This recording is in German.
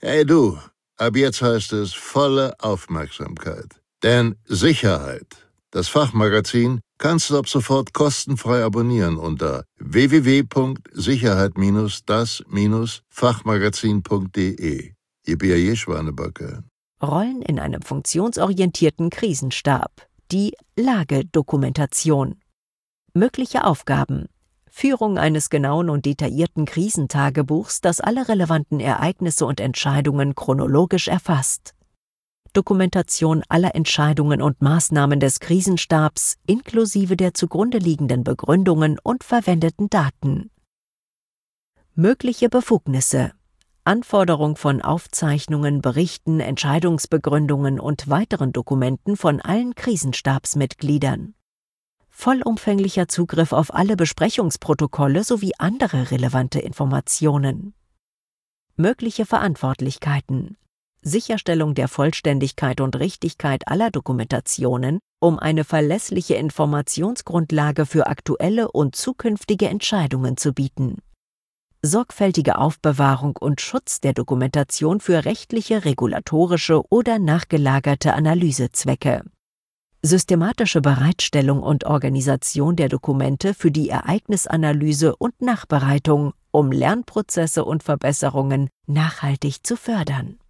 Hey du, ab jetzt heißt es volle Aufmerksamkeit. Denn Sicherheit, das Fachmagazin, kannst du ab sofort kostenfrei abonnieren unter www.sicherheit-das-fachmagazin.de. Ihr B.A.J. Schwanebacke. Rollen in einem funktionsorientierten Krisenstab. Die Lagedokumentation. Mögliche Aufgaben: Führung eines genauen und detaillierten Krisentagebuchs, das alle relevanten Ereignisse und Entscheidungen chronologisch erfasst. Dokumentation aller Entscheidungen und Maßnahmen des Krisenstabs inklusive der zugrunde liegenden Begründungen und verwendeten Daten. Mögliche Befugnisse: Anforderung von Aufzeichnungen, Berichten, Entscheidungsbegründungen und weiteren Dokumenten von allen Krisenstabsmitgliedern. Vollumfänglicher Zugriff auf alle Besprechungsprotokolle sowie andere relevante Informationen. Mögliche Verantwortlichkeiten: Sicherstellung der Vollständigkeit und Richtigkeit aller Dokumentationen, um eine verlässliche Informationsgrundlage für aktuelle und zukünftige Entscheidungen zu bieten. Sorgfältige Aufbewahrung und Schutz der Dokumentation für rechtliche, regulatorische oder nachgelagerte Analysezwecke. Systematische Bereitstellung und Organisation der Dokumente für die Ereignisanalyse und Nachbereitung, um Lernprozesse und Verbesserungen nachhaltig zu fördern.